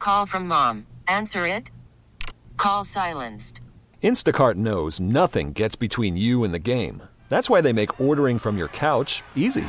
call from mom. Answer it. Call silenced. Instacart knows nothing gets between you and the game. That's why they make ordering from your couch easy.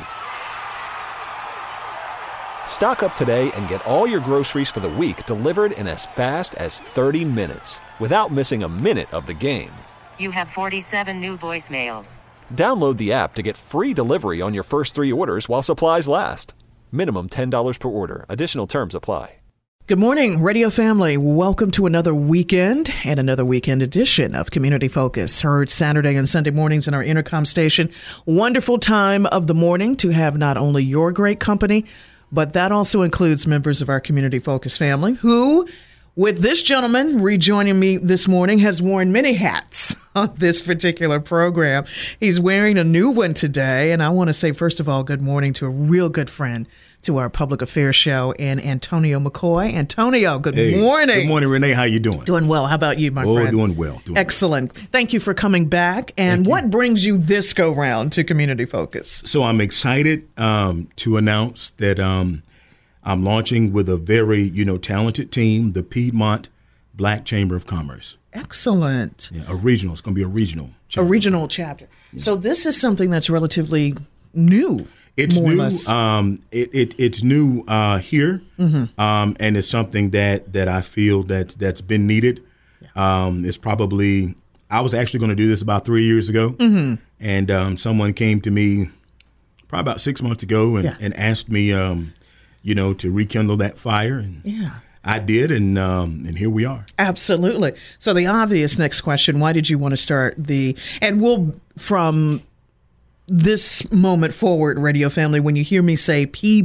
Stock up today and get all your groceries for the week delivered in as fast as 30 minutes without missing a minute of the game. You have 47 new voicemails. Download the app to get free delivery on your first 3 orders while supplies last. Minimum $10 per order. Additional terms apply. Good morning, radio family. Welcome to another weekend and another weekend edition of Community Focus, heard Saturday and Sunday mornings in our Intercom station. Wonderful time of the morning to have not only your great company, but that also includes members of our Community Focus family who, with this gentleman rejoining me this morning, has worn many hats on this particular program. He's wearing a new one today, and I want to say, first of all, good morning to a real good friend to our public affairs show, and Antonio McCoy. Antonio, good morning. Good morning, Renee. How you doing? Doing well. How about you, my friend? Doing well. Excellent. Thank you for coming back. And what brings you this go-round to Community Focus? So I'm excited to announce that I'm launching with a very, talented team, the Piedmont Black Chamber of Commerce. Excellent. Yeah, a regional. It's going to be a regional chapter. A regional chapter. Yeah. So this is something that's relatively new. It's new. It's new here, and it's something that I feel that's been needed. Yeah. It's probably I was actually going to do this about 3 years ago, and someone came to me probably about 6 months ago and asked me, to rekindle that fire, and I did, and here we are. Absolutely. So the obvious next question: why did you want to start and we'll from this moment forward, radio family, when you hear me say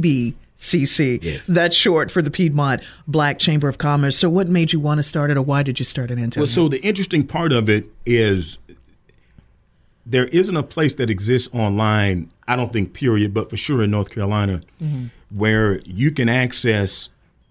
PBCC, that's short for the Piedmont Black Chamber of Commerce. So what made you want to start it, or why did you start it, Antonio? Well, so the interesting part of it is there isn't a place that exists online, I don't think, period, but for sure in North Carolina, where you can access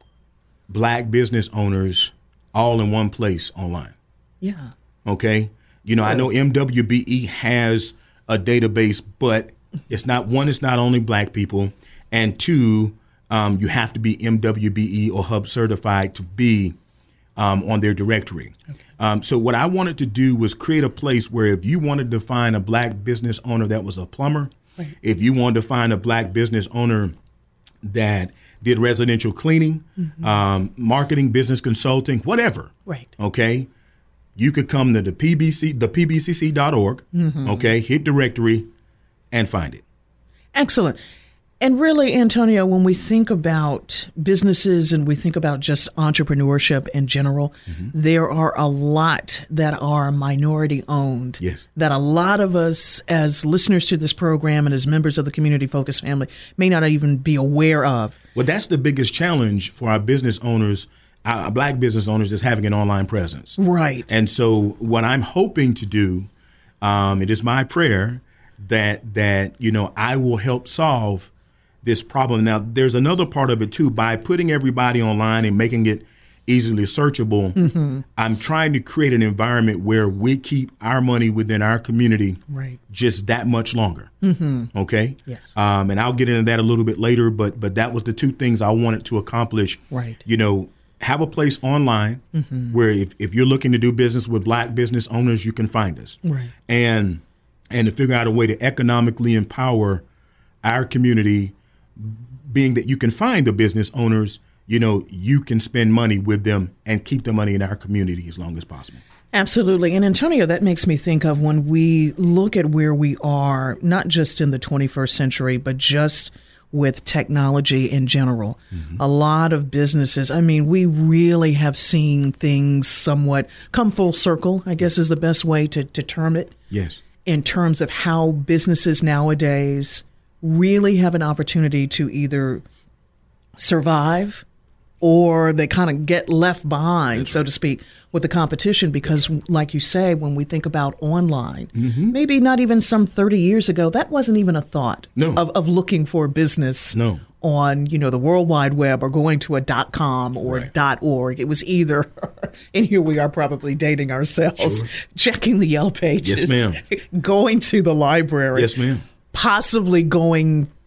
Black business owners all in one place online. Yeah. Okay? I know MWBE has a database, but it's not only Black people, and two, you have to be MWBE or Hub certified to be on their directory. Okay. So what I wanted to do was create a place where if you wanted to find a Black business owner that was a plumber, if you wanted to find a Black business owner that did residential cleaning, marketing, business consulting, whatever. Right. Okay. You could come to the pbcc.org, hit directory, and find it. Excellent. And really, Antonio, when we think about businesses and we think about just entrepreneurship in general, there are a lot that are minority owned. Yes. That a lot of us as listeners to this program and as members of the Community Focus family may not even be aware of. Well, that's the biggest challenge for our business owners. Our Black business owners is having an online presence. Right. And so what I'm hoping to do, it is my prayer that I will help solve this problem. Now, there's another part of it, too. By putting everybody online and making it easily searchable, I'm trying to create an environment where we keep our money within our community just that much longer. Okay? Yes. And I'll get into that a little bit later, but that was the two things I wanted to accomplish. Right. Have a place online where if you're looking to do business with Black business owners, you can find us. Right. And to figure out a way to economically empower our community, being that you can find the business owners, you can spend money with them and keep the money in our community as long as possible. Absolutely. And Antonio, that makes me think of when we look at where we are, not just in the 21st century, but just with technology in general. A lot of businesses, we really have seen things somewhat come full circle, I guess is the best way to term it. Yes. In terms of how businesses nowadays really have an opportunity to either survive or they kind of get left behind, so to speak, with the competition. Because like you say, when we think about online, maybe not even some 30 years ago, that wasn't even a thought of looking for a business on, the World Wide Web or going to a .com or .org. It was either, and here we are probably dating ourselves, checking the Yellow Pages, going to the library, possibly going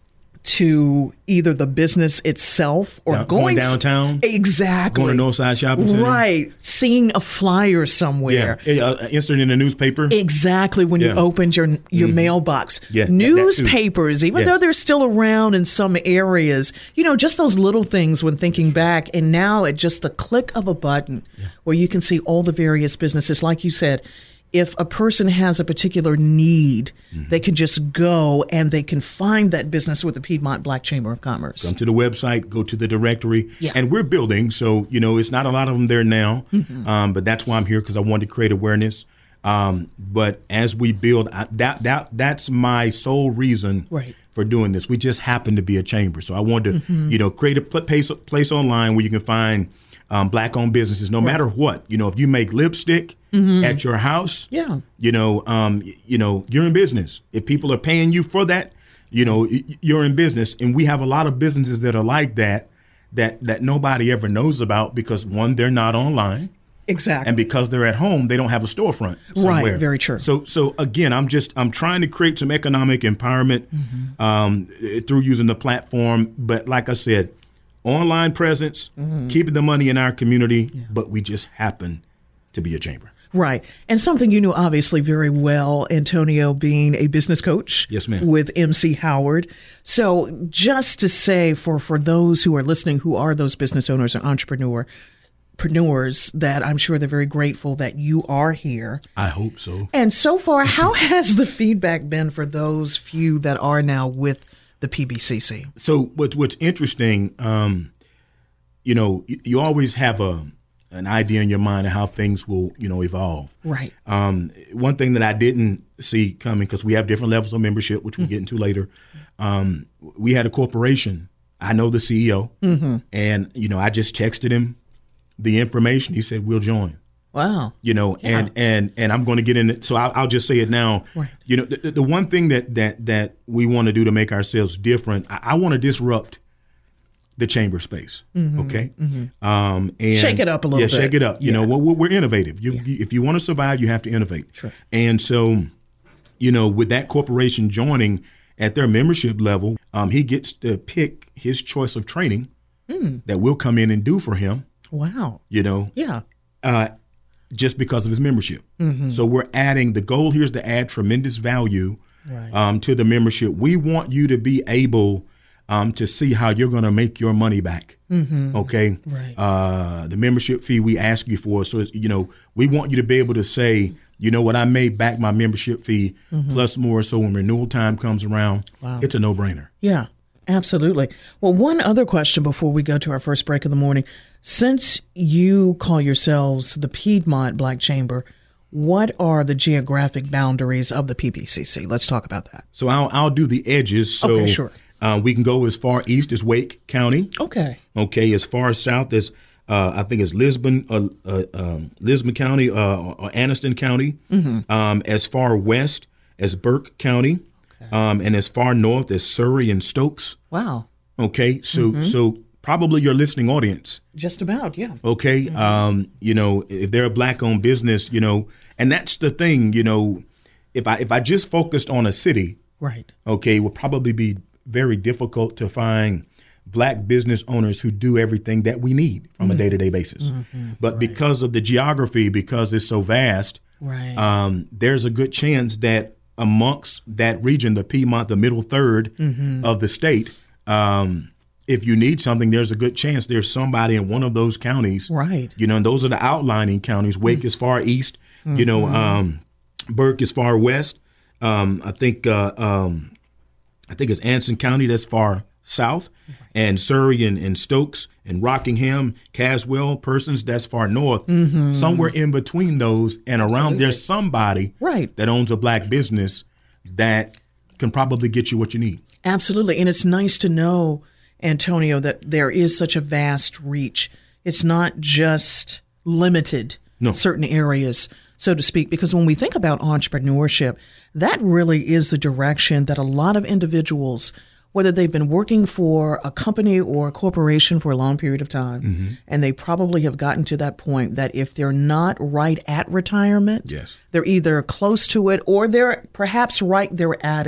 to either the business itself or going downtown. Exactly. Going to Northside Shopping Center. Right. Seeing a flyer somewhere. Yeah. Insert in the newspaper. Exactly. When you opened your mailbox. Yeah. Newspapers, even though they're still around in some areas, just those little things when thinking back. And now at just the click of a button where you can see all the various businesses, like you said, if a person has a particular need, they can just go and they can find that business with the Piedmont Black Chamber of Commerce. Come to the website, go to the directory, and we're building. So, it's not a lot of them there now, but that's why I'm here, because I wanted to create awareness. But as we build, that's my sole reason for doing this. We just happen to be a chamber. So I wanted to, create a place online where you can find Black-owned businesses, no matter what. If you make lipstick at your house, you're in business. If people are paying you for that, you're in business. And we have a lot of businesses that are like that nobody ever knows about because, one, they're not online. Exactly. And because they're at home, they don't have a storefront somewhere. Right, very true. So again, I'm trying to create some economic empowerment through using the platform. But like I said, online presence, keeping the money in our community, but we just happen to be a chamber. Right. And something you know obviously very well, Antonio, being a business coach. Yes, ma'am. With MC Howard. So just to say for those who are listening, who are those business owners and entrepreneurs, that I'm sure they're very grateful that you are here. I hope so. And so far, how has the feedback been for those few that are now with the PBCC? So what's interesting, you always have an idea in your mind of how things will, evolve. Right. One thing that I didn't see coming, because we have different levels of membership, which we'll get into later. We had a corporation. I know the CEO, and I just texted him the information. He said, "We'll join." Wow. And I'm going to get in it. So I'll just say it now. Right. The one thing that we want to do to make ourselves different, I want to disrupt the chamber space. Okay. And shake it up a little bit. Yeah, shake it up. We're innovative. If you want to survive, you have to innovate. Sure. And so, with that corporation joining at their membership level, he gets to pick his choice of training that we'll come in and do for him. Wow. Yeah. Just because of his membership. So we're adding, the goal here is to add tremendous value to the membership. We want you to be able to see how you're going to make your money back. Okay. Right. The membership fee we ask you for. So, we want you to be able to say, what, I made back my membership fee plus more. So when renewal time comes around, it's a no-brainer. Yeah. Absolutely. Well, one other question before we go to our first break of the morning. Since you call yourselves the Piedmont Black Chamber, what are the geographic boundaries of the PBCC? Let's talk about that. So I'll do the edges. So okay, sure. We can go as far east as Wake County. Okay. Okay. As far south as I think it's Lisbon County or Anniston County. As far west as Burke County. And as far north as Surrey and Stokes. Wow. Okay. So probably your listening audience. Just about, yeah. Okay. If they're a Black-owned business, and that's the thing, if I just focused on a city, right. Okay, it would probably be very difficult to find Black business owners who do everything that we need from a day-to-day basis. But because of the geography, because it's so vast, there's a good chance that amongst that region, the Piedmont, the middle third of the state, if you need something, there's a good chance there's somebody in one of those counties. Right. And those are the outlining counties. Wake is far east, Burke is far west. I think it's Anson County that's far south, and Surrey and Stokes and Rockingham, Caswell, Persons, that's far north. Somewhere in between those and around, there's somebody that owns a Black business that can probably get you what you need. Absolutely. And it's nice to know, Antonio, that there is such a vast reach. It's not just limited certain areas, so to speak, because when we think about entrepreneurship, that really is the direction that a lot of individuals, whether they've been working for a company or a corporation for a long period of time, and they probably have gotten to that point that if they're not right at retirement, they're either close to it or they're perhaps right there at it,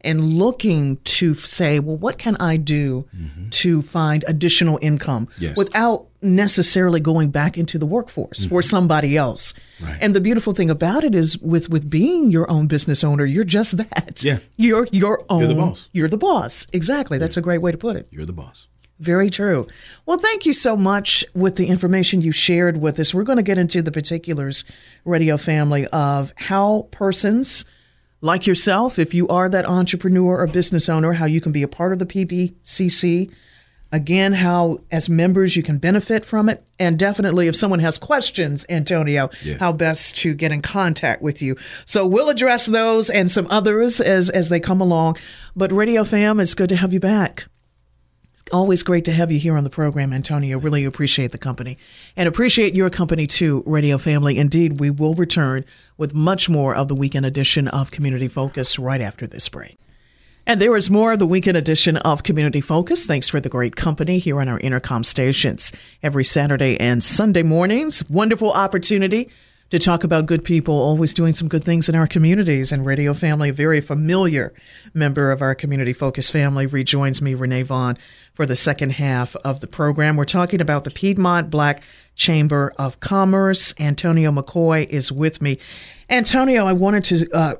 and looking to say, well, what can I do to find additional income without necessarily going back into the workforce for somebody else? Right. And the beautiful thing about it is with being your own business owner, you're just that. Yeah. You're your own. You're the boss. You're the boss. Exactly. That's a great way to put it. You're the boss. Very true. Well, thank you so much with the information you shared with us. We're going to get into the particulars, radio family, of how persons like yourself, if you are that entrepreneur or business owner, how you can be a part of the PBCC. Again, how as members you can benefit from it. And definitely if someone has questions, Antonio, how best to get in contact with you. So we'll address those and some others as they come along. But Radio Fam, it's good to have you back. Always great to have you here on the program, Antonio. Really appreciate the company and appreciate your company too, Radio Family. Indeed, we will return with much more of the weekend edition of Community Focus right after this break. And there is more of the weekend edition of Community Focus. Thanks for the great company here on our Intercom stations every Saturday and Sunday mornings. Wonderful opportunity to talk about good people, always doing some good things in our communities. And Radio Family, a very familiar member of our Community Focus family, rejoins me, Renee Vaughn, for the second half of the program. We're talking about the Piedmont Black Chamber of Commerce. Antonio McCoy is with me. Antonio, I wanted to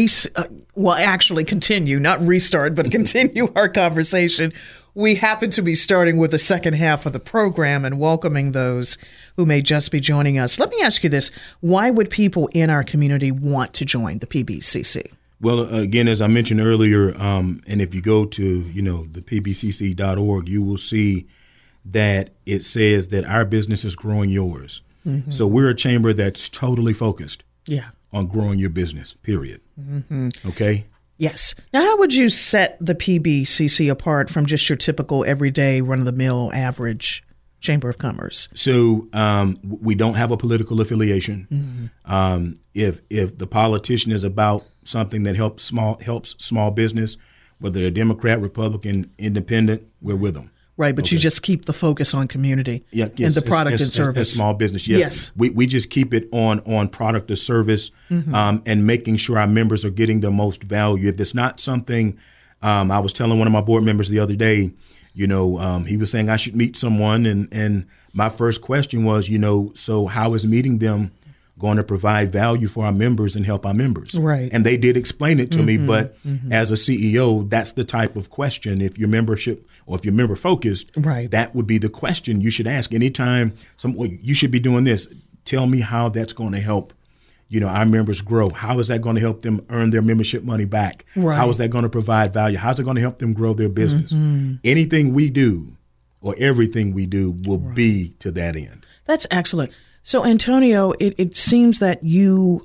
continue, not restart, but continue our conversation. We happen to be starting with the second half of the program and welcoming those who may just be joining us. Let me ask you this. Why would people in our community want to join the PBCC? Well, again, as I mentioned earlier, and if you go to, the pbcc.org, you will see that it says that our business is growing yours. Mm-hmm. So we're a chamber that's totally focused on growing your business, period. Mm-hmm. Okay? Yes. Now, how would you set the PBCC apart from just your typical everyday run-of-the-mill average Chamber of Commerce? So we don't have a political affiliation. Mm-hmm. If the politician is about something that helps small business, whether they're Democrat, Republican, Independent, we're with them. Right, but you just keep the focus on community and the product and service. Small business, yes. We just keep it on product or service, and making sure our members are getting the most value. If it's not something, I was telling one of my board members the other day, he was saying I should meet someone, and my first question was, so how is meeting them going to provide value for our members and help our members? Right. And they did explain it to me, but as a CEO, that's the type of question. If your membership or if you're member focused, that would be the question you should ask. Anytime you should be doing this, tell me how that's going to help, our members grow. How is that going to help them earn their membership money back? Right. How is that going to provide value? How's it going to help them grow their business? Anything we do or everything we do will be to that end. That's excellent. So, Antonio, it seems that you're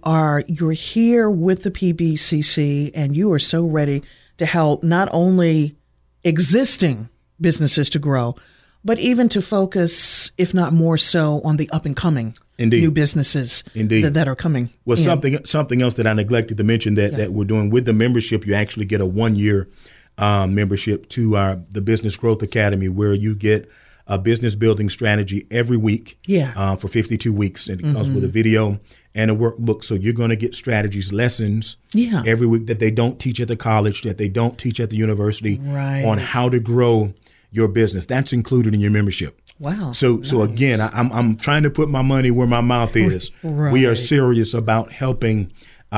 here with the PBCC and you are so ready to help not only existing businesses to grow, but even to focus, if not more so, on the up-and-coming new businesses that are coming. Well, something else that I neglected to mention that we're doing with the membership, you actually get a 1-year membership to the Business Growth Academy, where you get a business building strategy every week for 52 weeks. And it comes with a video and a workbook. So you're going to get strategies, lessons every week that they don't teach at the college, that they don't teach at the university on how to grow your business. That's included in your membership. Wow. So again, I'm trying to put my money where my mouth is. Right. We are serious about helping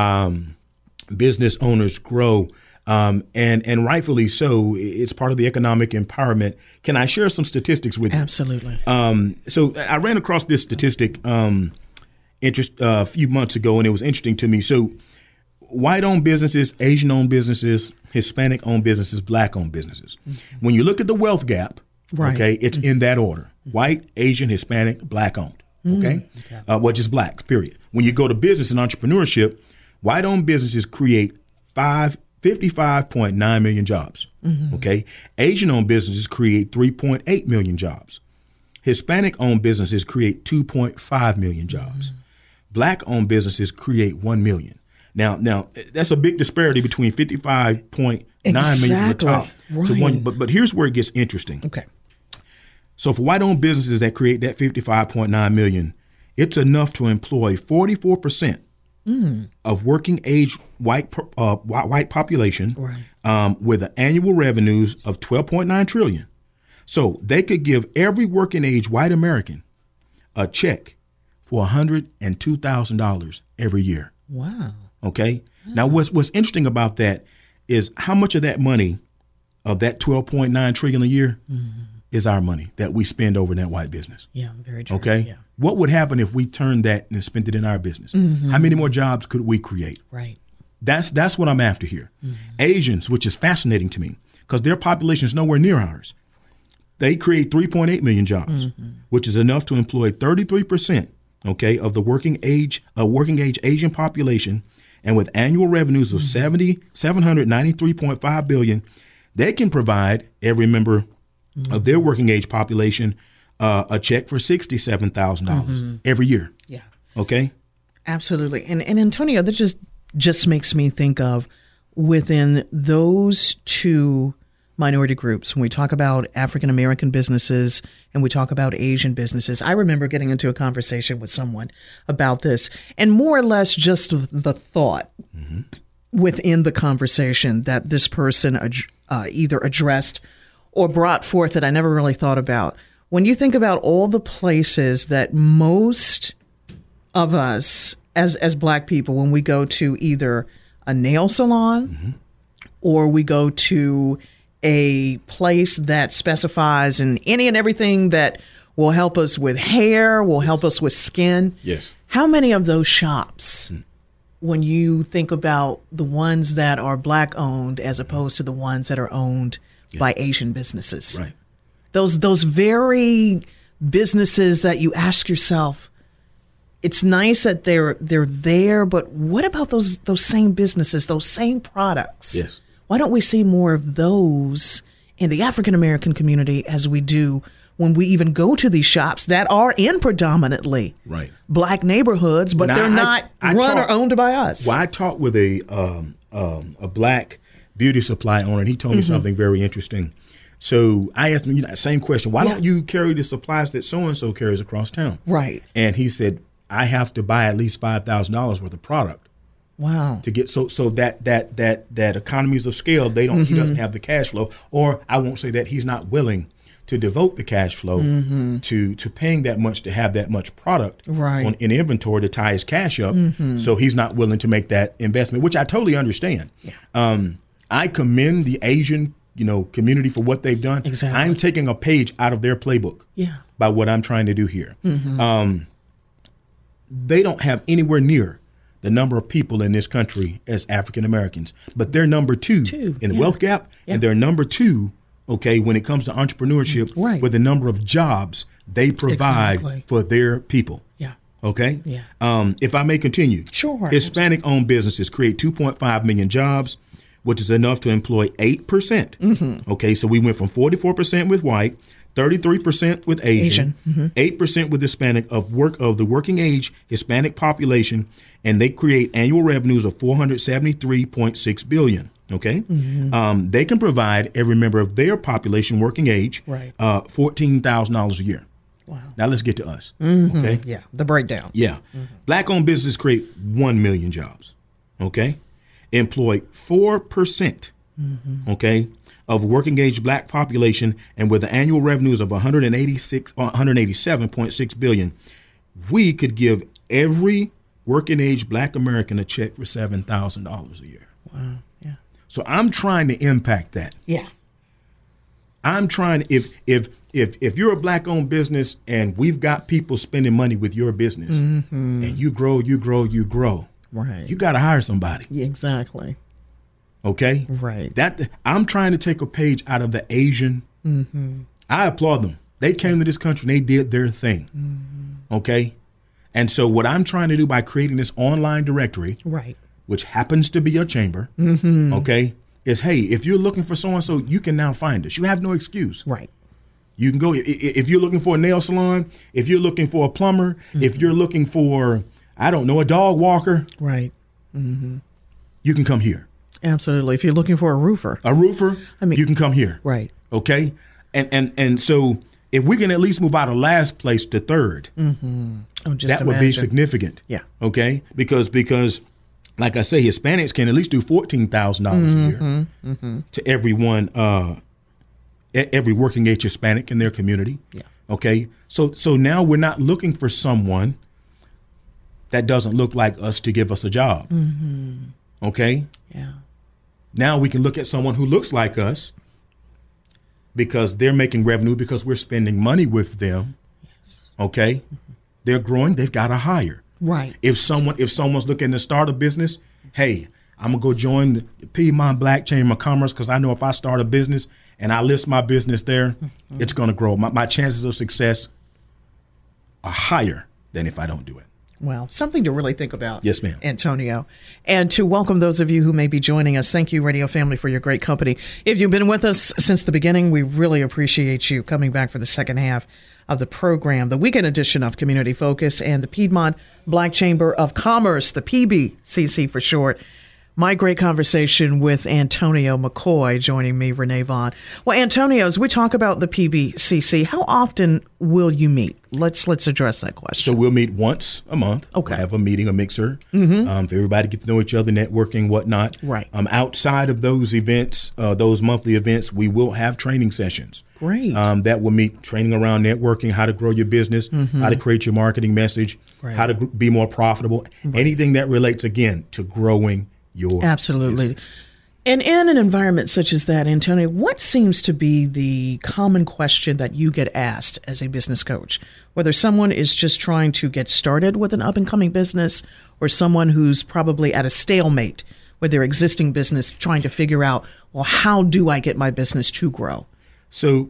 business owners grow. And rightfully so. It's part of the economic empowerment. Can I share some statistics with you? Absolutely. So I ran across this statistic a few months ago, and it was interesting to me. So white-owned businesses, Asian-owned businesses, Hispanic-owned businesses, Black-owned businesses. When you look at the wealth gap, okay, it's in that order: white, Asian, Hispanic, Black-owned. Okay, well, just blacks. Period. When you go to business and entrepreneurship, white-owned businesses create 55.9 million jobs. Okay. Asian-owned businesses create 3.8 million jobs. Hispanic-owned businesses create 2.5 million jobs. Black-owned businesses create 1 million. Now that's a big disparity between 55.9 million from the top to 1. But here's where it gets interesting. Okay. So for white-owned businesses that create that 55.9 million, it's enough to employ 44% of working age white population, Right. with an annual revenues of $12.9 trillion. So they could give every working age white American a check for $102,000 every year. Wow. Okay. Now, what's interesting about that is how much of that money, of that $12.9 trillion a year, is our money that we spend over in that white business. Yeah, very true. Okay. Yeah. What would happen if we turned that and spent it in our business? How many more jobs could we create? Right. That's what I'm after here. Asians, which is fascinating to me because their population is nowhere near ours. They create 3.8 million jobs, which is enough to employ 33%, okay, of the working age Asian population, and with annual revenues of $793.5 billion, they can provide every member of their working age population a check for $67,000 every year. Yeah. Okay. Absolutely. And Antonio, that just makes me think of within those two minority groups, when we talk about African American businesses and we talk about Asian businesses, I remember getting into a conversation with someone about this, and more or less just the thought within the conversation that this person either addressed or brought forth that I never really thought about. When you think about all the places that most of us as Black people, when we go to either a nail salon or we go to a place that specifies in any and everything that will help us with hair, will help us with skin. Yes. How many of those shops, when you think about the ones that are Black owned as opposed to the ones that are owned by Asian businesses? Right. Those very businesses that you ask yourself, it's nice that they're there, but what about those same businesses, those same products? Yes. Why don't we see more of those in the African American community as we do when we even go to these shops that are in predominantly Black neighborhoods, but they're not run or owned by us? Well, I talked with a Black beauty supply owner, and he told me something very interesting. So I asked him, same question. Why don't you carry the supplies that so-and-so carries across town? Right. And he said, I have to buy at least $5,000 worth of product. Wow. To get so that economies of scale, he doesn't have the cash flow, or I won't say that he's not willing to devote the cash flow to paying that much to have that much product in inventory to tie his cash up. So he's not willing to make that investment, which I totally understand. Yeah. I commend the Asian community for what they've done. Exactly. I'm taking a page out of their playbook by what I'm trying to do here. They don't have anywhere near the number of people in this country as African Americans, but they're number two in the wealth gap, and they're number two, when it comes to entrepreneurship, with the number of jobs they provide for their people. Yeah. Okay. Yeah. If I may continue. Sure. Hispanic-owned businesses create 2.5 million jobs, which is enough to employ 8%. Okay, so we went from 44% with white, 33% with Asian, 8% with Hispanic of the working age Hispanic population, and they create annual revenues of $473.6 billion. Okay, they can provide every member of their population working age $14,000 a year. Wow. Now let's get to us. Okay. Yeah, the breakdown. Yeah, Black-owned businesses create 1 million jobs. Okay, employ 4%. Okay. Of working age Black population, and with the annual revenues of $187.6 billion, we could give every working age Black American a check for $7,000 a year. Wow. Yeah. So I'm trying to impact that. Yeah. I'm trying to, if you're a Black owned business and we've got people spending money with your business and you grow, right. You got to hire somebody. Yeah, exactly. Okay. Right. That I'm trying to take a page out of the Asian. I applaud them. They came to this country and they did their thing. Okay. And so what I'm trying to do by creating this online directory, which happens to be a chamber, okay, is, hey, if you're looking for so-and-so, you can now find us. You have no excuse. Right. You can go, if you're looking for a nail salon, if you're looking for a plumber, if you're looking for, I don't know, a dog walker. Right. You can come here. Absolutely. If you're looking for a roofer, you can come here. Right. Okay. And so if we can at least move out of last place to third, Oh, just that would be significant. Yeah. Okay. Because like I say, Hispanics can at least do $14,000 a year to everyone, every working age Hispanic in their community. Yeah. Okay. So now we're not looking for someone that doesn't look like us to give us a job. Okay. Yeah. Now we can look at someone who looks like us because they're making revenue because we're spending money with them. Yes. Okay. They're growing. They've got to hire. Right. If someone's looking to start a business, hey, I'm going to go join the Piedmont Black Chamber of Commerce because I know if I start a business and I list my business there, it's going to grow. My chances of success are higher than if I don't do it. Well, something to really think about. Yes, ma'am. Antonio. And to welcome those of you who may be joining us. Thank you, Radio Family, for your great company. If you've been with us since the beginning, we really appreciate you coming back for the second half of the program, the weekend edition of Community Focus and the Piedmont Black Chamber of Commerce, the PBCC for short. My great conversation with Antonio McCoy, joining me, Renee Vaughn. Well, Antonio, as we talk about the PBCC, how often will you meet? Let's address that question. So we'll meet once a month. Okay. We'll have a meeting, a mixer, for everybody to get to know each other, networking, whatnot. Right. Outside of those events, those monthly events, we will have training sessions. Great. That will meet training around networking, how to grow your business, how to create your marketing message, Great. how to be more profitable, anything that relates, again, to growing your Absolutely. business. And in an environment such as that, Antonio, what seems to be the common question that you get asked as a business coach? Whether someone is just trying to get started with an up-and-coming business or someone who's probably at a stalemate with their existing business trying to figure out, well, how do I get my business to grow? So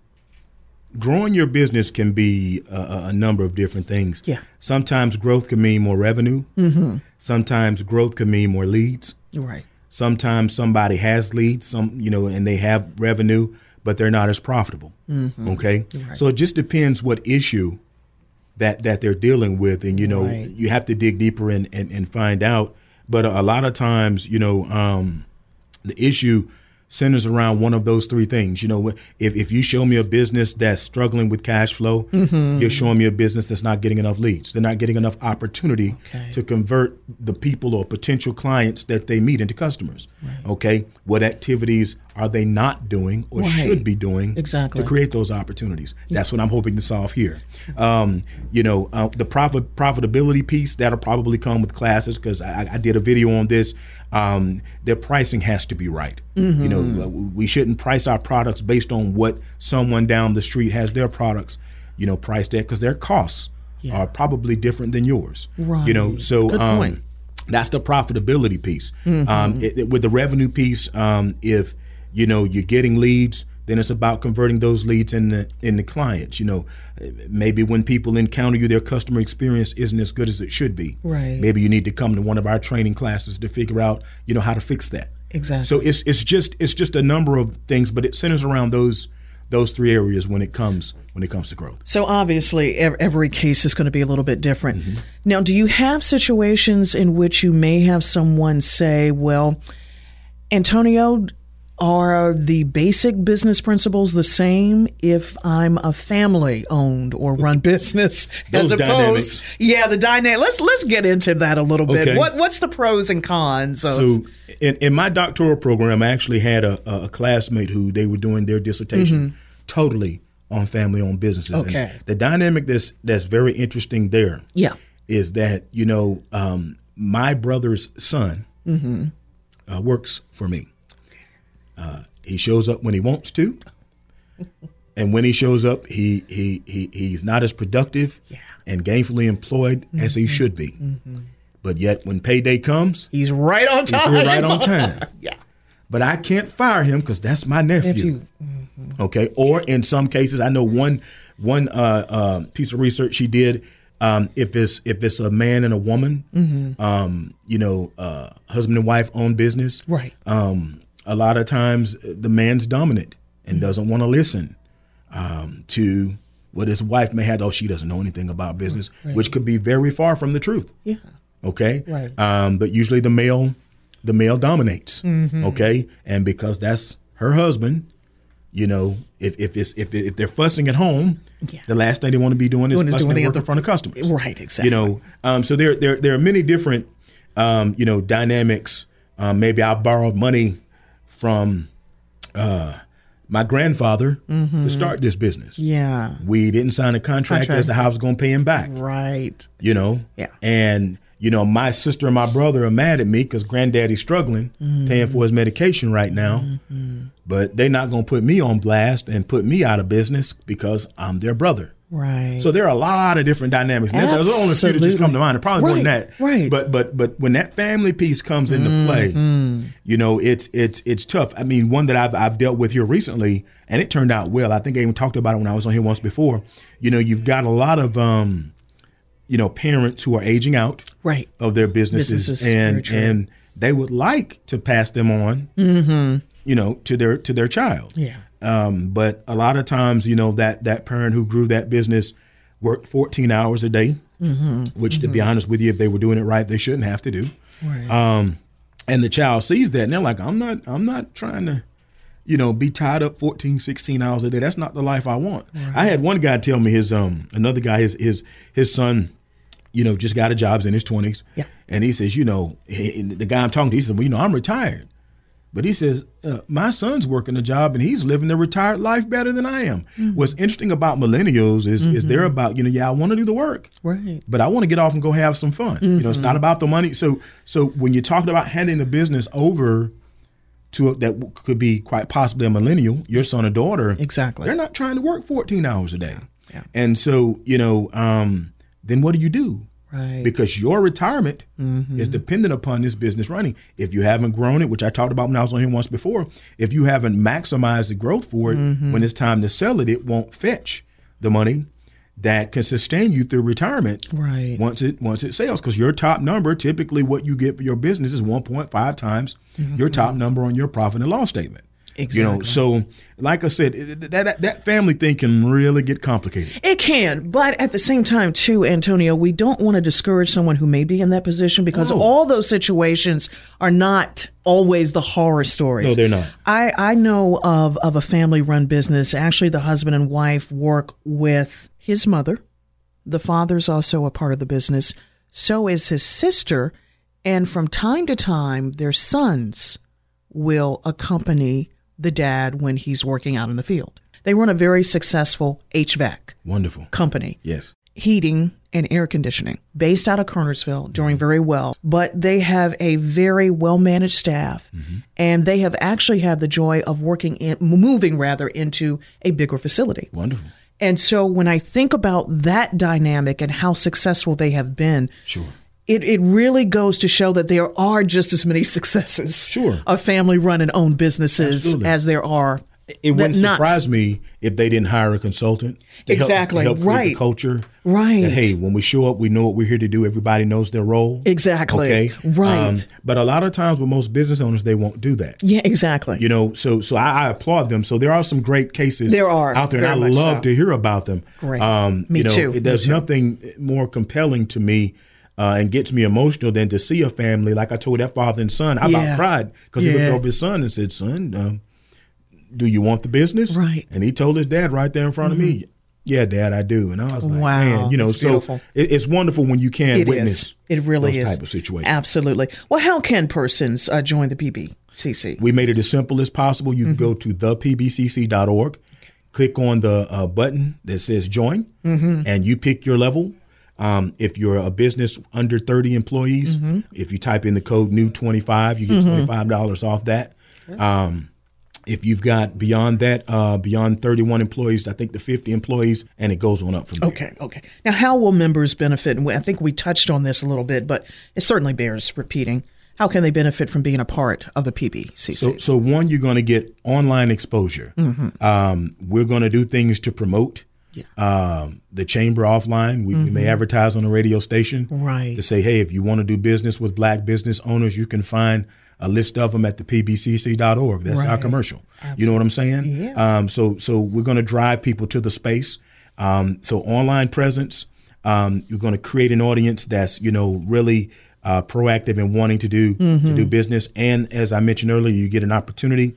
growing your business can be a number of different things. Yeah. Sometimes growth can mean more revenue. Sometimes growth can mean more leads. Right. Sometimes somebody has leads, and they have revenue, but they're not as profitable. Okay. Right. So it just depends what issue that they're dealing with. And, Right. you have to dig deeper and find out. But a lot of times, the issue centers around one of those three things. If you show me a business that's struggling with cash flow, you're showing me a business that's not getting enough leads. They're not getting enough opportunity to convert the people or potential clients that they meet into customers. Right. Okay. What activities are they not doing or Right. should be doing Exactly. to create those opportunities? That's what I'm hoping to solve here. The profitability piece, that'll probably come with classes because I did a video on this. Their pricing has to be right. We shouldn't price our products based on what someone down the street has their products, priced at, because their costs are probably different than yours. Right. So Good point. that's the profitability piece. With the revenue piece, if you're getting leads, then it's about converting those leads into clients. Maybe when people encounter you, their customer experience isn't as good as it should be. Right. Maybe you need to come to one of our training classes to figure out, how to fix that. Exactly. So it's just a number of things, but it centers around those three areas when it comes to growth. So obviously, every case is going to be a little bit different. Now, do you have situations in which you may have someone say, well, Antonio, are the basic business principles the same if I'm a family-owned or run business Those as opposed? dynamics. Yeah, the dynamic. Let's get into that a little bit. Okay. What's the pros and cons of? So in my doctoral program, I actually had a classmate who they were doing their dissertation totally on family-owned businesses. Okay. And the dynamic that's very interesting there Yeah. is that, my brother's son works for me. He shows up when he wants to, and when he shows up, he's not as productive and gainfully employed as he should be. But yet, when payday comes, He's right on time. he's right on time. Yeah. But I can't fire him because that's my nephew. Okay. Or in some cases, I know one piece of research she did. If it's a man and a woman, husband and wife own business, Right. a lot of times the man's dominant and doesn't want to listen to what his wife may have. Oh, she doesn't know anything about business, which could be very far from the truth. Yeah. Okay. Right. But usually the male dominates. Okay. And because that's her husband, You know, if they're fussing at home, the last thing they want to be doing is fussing at work in front of customers. Right, exactly. You know, so there are many different, dynamics. Maybe I borrowed money from my grandfather to start this business. Yeah. We didn't sign a contract as to how I was going to pay him back. Right. You know? Yeah. And, my sister and my brother are mad at me because granddaddy's struggling, paying for his medication right now. But they're not going to put me on blast and put me out of business because I'm their brother. Right. So there are a lot of different dynamics. And there's only a few that just come to mind. There probably more than that. Right. But when that family piece comes into play, it's tough. I mean, one that I've dealt with here recently, and it turned out well. I think I even talked about it when I was on here once before. You've got a lot of parents who are aging out of their businesses and they would like to pass them on, to their child. Yeah. But a lot of times, that parent who grew that business worked 14 hours a day, which, to be honest with you, if they were doing it right, they shouldn't have to do. Right. And the child sees that and they're like, I'm not trying to, be tied up 14, 16 hours a day. That's not the life I want. Right. I had one guy tell me another guy, his son, just got a job, in his 20s. Yeah. And he says, the guy I'm talking to, he said, well, I'm retired. But he says, my son's working a job and he's living the retired life better than I am. What's interesting about millennials is they're about, I want to do the work, right? But I want to get off and go have some fun. It's not about the money. So when you're talking about handing the business over to that could be quite possibly a millennial, your son or daughter, exactly, they're not trying to work 14 hours a day. Yeah. And so, then what do you do? Right. Because your retirement is dependent upon this business running. If you haven't grown it, which I talked about when I was on here once before, if you haven't maximized the growth for it, when it's time to sell it, it won't fetch the money that can sustain you through retirement. Right. Once it sells, because your top number, typically what you get for your business is 1.5 times your top number on your profit and loss statement. Exactly. So like I said, that family thing can really get complicated. It can, but at the same time, too, Antonio, we don't want to discourage someone who may be in that position because all those situations are not always the horror stories. No, they're not. I know of a family-run business. Actually, the husband and wife work with his mother. The father's also a part of the business. So is his sister. And from time to time, their sons will accompany the dad when he's working out in the field. They run a very successful HVAC wonderful company. Yes. Heating and air conditioning based out of Kernersville, doing very well. But they have a very well-managed staff, and they have actually had the joy of moving into a bigger facility. Wonderful. And so when I think about that dynamic and how successful they have been, sure, it really goes to show that there are just as many successes of family-run and owned businesses as there are. It wouldn't surprise me if they didn't hire a consultant to help create the culture. Right. That, hey, when we show up, we know what we're here to do. Everybody knows their role. Exactly. Okay. Right. But a lot of times with most business owners, they won't do that. Yeah, exactly. So I applaud them. So there are some great cases out there, and I love to hear about them. Great. Me too. There's nothing more compelling to me and gets me emotional than to see a family, like I told that father and son. I about cried because he looked over his son and said, son, do you want the business? Right. And he told his dad right there in front of me, yeah, Dad, I do. And I was like, wow, man, so beautiful. It's wonderful when you can witness it really those is. type of situations. Absolutely. Well, how can persons join the PBCC? We made it as simple as possible. You can go to thepbcc.org, click on the button that says join, and you pick your level. If you're a business under 30 employees, if you type in the code NEW25, you get $25 off that. If you've got beyond that, beyond 31 employees, I think to 50 employees, and it goes on up from there. Okay. Now, how will members benefit? And I think we touched on this a little bit, but it certainly bears repeating. How can they benefit from being a part of the PBCC? So one, you're going to get online exposure. We're going to do things to promote the chamber offline. We may advertise on a radio station to say, hey, if you want to do business with Black business owners, you can find a list of them at the pbcc.org. That's our commercial. Absolutely. You know what I'm saying? Yeah. So we're going to drive people to the space. So online presence, you're going to create an audience that's, really proactive and wanting to do business. And as I mentioned earlier, you get an opportunity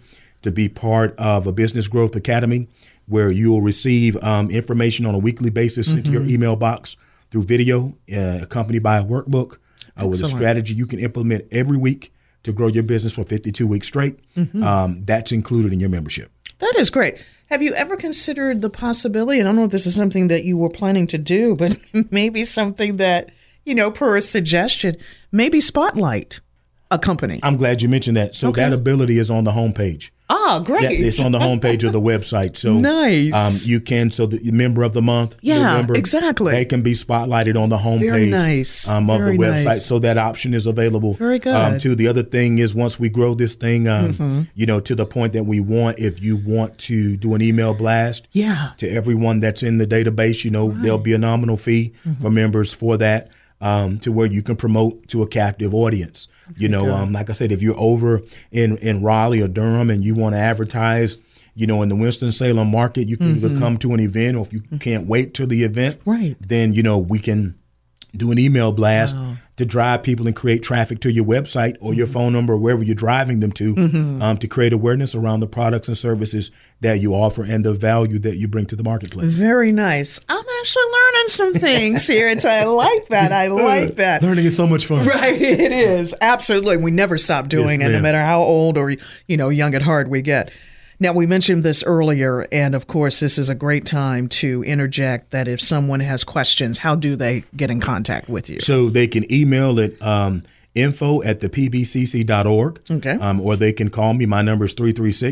to be part of a Business Growth Academy, where you will receive information on a weekly basis into your email box through video, accompanied by a workbook with a strategy you can implement every week to grow your business for 52 weeks straight. That's included in your membership. That is great. Have you ever considered the possibility, and I don't know if this is something that you were planning to do, but maybe something that, per a suggestion, maybe spotlight a company? I'm glad you mentioned that. So that ability is on the homepage. Ah, great. It's on the homepage of the website. So nice. You can, so the member of the month, November, exactly. they can be spotlighted on the homepage of the website. Nice. So that option is available. Very good. Too. The other thing is, once we grow this thing, to the point that we want, if you want to do an email blast to everyone that's in the database, there'll be a nominal fee for members for that. To where you can promote to a captive audience. Like I said, if you're over in Raleigh or Durham and you want to advertise, in the Winston-Salem market, you can either come to an event, or if you can't wait till the event, then, we can do an email blast to drive people and create traffic to your website or your phone number or wherever you're driving them to create awareness around the products and services that you offer and the value that you bring to the marketplace. Very nice. I'm actually learning some things here, and I like that. I like that. Learning is so much fun. Right, it is. Absolutely. We never stop doing it, no matter how old or, young at heart we get. Now, we mentioned this earlier, and of course, this is a great time to interject that if someone has questions, how do they get in contact with you? So they can email at info@thepbcc.org, or they can call me. My number is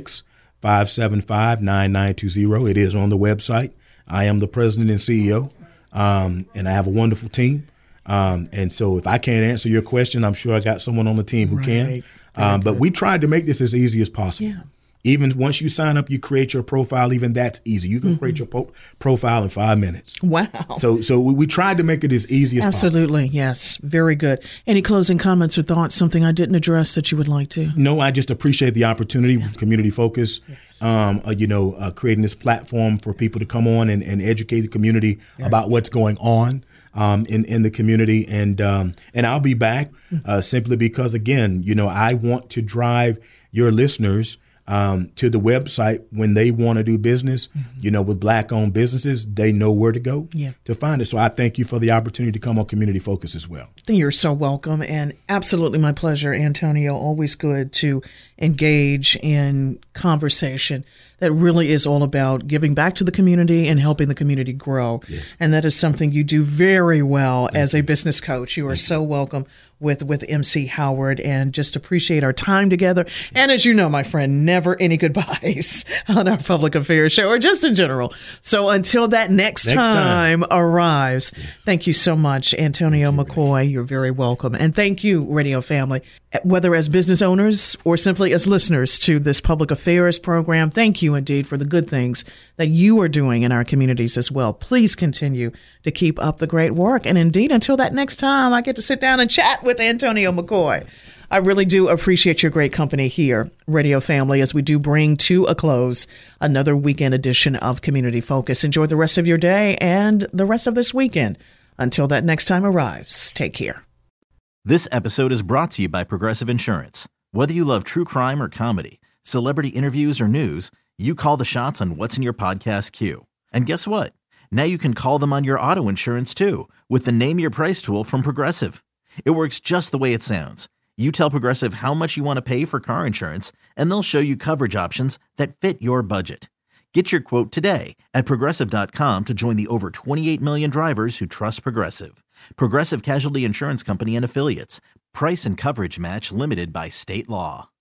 336-575-9920. It is on the website. I am the president and CEO, and I have a wonderful team. And so if I can't answer your question, I'm sure I got someone on the team who can. But we tried to make this as easy as possible. Yeah. Even once you sign up, you create your profile. Even that's easy. You can create your profile in 5 minutes. Wow. So we tried to make it as easy as possible. Absolutely. Yes. Very good. Any closing comments or thoughts, something I didn't address that you would like to? No, I just appreciate the opportunity with Community Focus, creating this platform for people to come on and educate the community about what's going on in the community. And I'll be back simply because, again, I want to drive your listeners to the website when they want to do business, with Black-owned businesses. They know where to go to find it. So I thank you for the opportunity to come on Community Focus as well. You're so welcome, and absolutely my pleasure, Antonio. Always good to engage in conversation that really is all about giving back to the community and helping the community grow. Yes. And that is something you do very well as a business coach. You are so welcome with MC Howard, and just appreciate our time together. And as you know, my friend, never any goodbyes on our public affairs show or just in general. So until that next time arrives, thank you so much, Antonio McCoy. You're very welcome. And thank you, radio family, whether as business owners or simply as listeners to this public affairs program. Thank you indeed for the good things that you are doing in our communities as well. Please continue to keep up the great work. And indeed, until that next time, I get to sit down and chat with Antonio McCoy. I really do appreciate your great company here, radio family, as we do bring to a close another weekend edition of Community Focus. Enjoy the rest of your day and the rest of this weekend. Until that next time arrives, take care. This episode is brought to you by Progressive Insurance. Whether you love true crime or comedy, celebrity interviews or news, you call the shots on what's in your podcast queue. And guess what? Now you can call them on your auto insurance too with the Name Your Price tool from Progressive. It works just the way it sounds. You tell Progressive how much you want to pay for car insurance, and they'll show you coverage options that fit your budget. Get your quote today at Progressive.com to join the over 28 million drivers who trust Progressive. Progressive Casualty Insurance Company and Affiliates. Price and coverage match limited by state law.